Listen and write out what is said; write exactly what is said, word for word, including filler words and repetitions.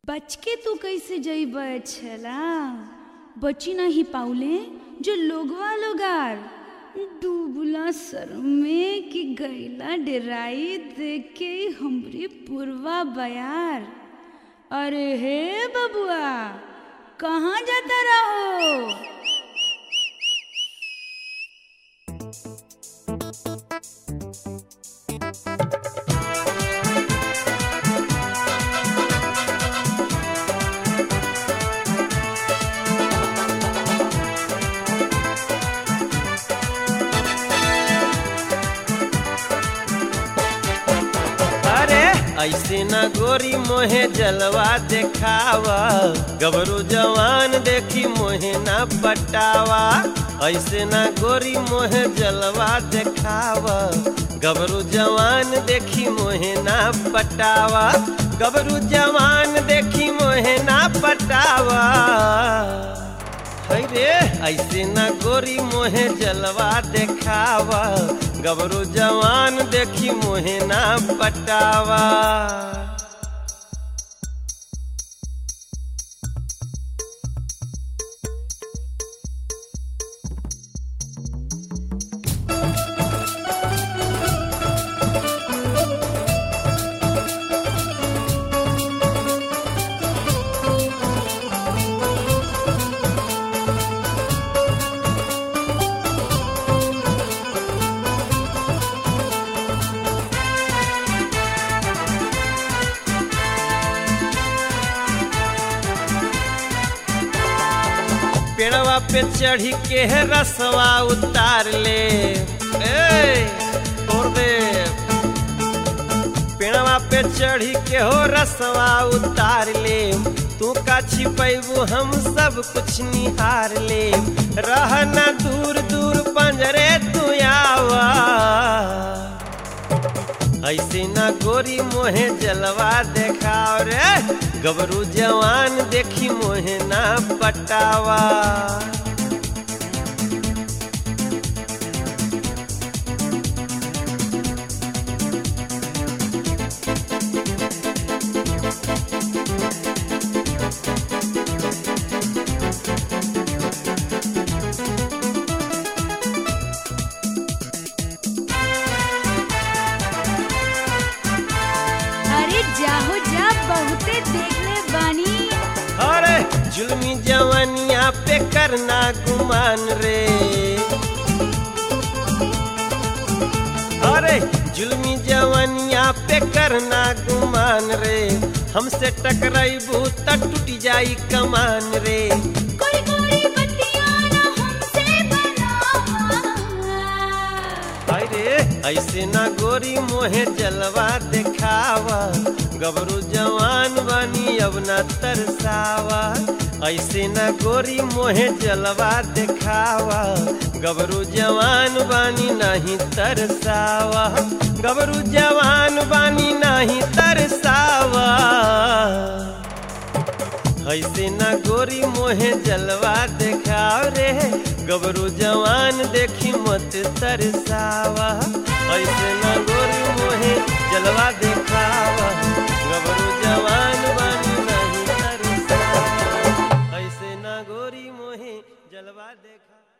बच के तू कैसे जइब छला, बची नहीं पाउले जो लोगवा लोगार डूबला सर में कि गैला डेराई देख के हमरी पुरवा बयार। अरे हे बबुआ कहाँ जाता रहो? ऐसे न गोरी मोहे जलवा देखावा, गबरू जवान देखी मोहे न पटावा। ऐसे न गोरी मोहे जलवा देखावा, गबरू जवान देखी मोहे न पटावा। गबरू जवान देखी मोहे न पटावा। रे ऐसे न गोरी मोहे जलवा देखावा, गबरू जवान देखी मोहे ना पटावा। पेड़वा पे चढ़ी के है रसवा उतार ले, ए और दे। पेड़वा पे चढ़ी के हो रसवा उतार ले, तू का छिपैबू हम सब कुछ निहार ले। रहना दूर दूर पंजरे तू आवा, ऐसे न गोरी मोहे जलवा देखाओ रे, गबरू जवान देखी मोहे ना पटावा। जाहो जा बहुते देखले बानी। अरे जुल्मी जवानिया पे करना गुमान रे, अरे जुल्मी जवानिया पे करना गुमान रे। हमसे टकराइबू त टूट जाई कमान रे। कोई कोई बत्तियां ना हमसे बनावा। अरे ऐसे ना गोरी मोहे जलवा देखावा, गबरू जवान बानी अब न तरसावा। ऐसे न गोरी मोहे जलवा देखावा, गबरू जवान बानी नहीं तरसावा। गबरू जवान बानी नहीं तरसावा। ऐसे न गोरी मोहे जलवा देखाव रे, गबरू जवान देखी मत तरसावा। ऐसे न गोरी मोहे जलवा देखावा, गबरू जवान बानी नहीं तरसावा। ऐसे न गोरी मोहे जलवा देखा।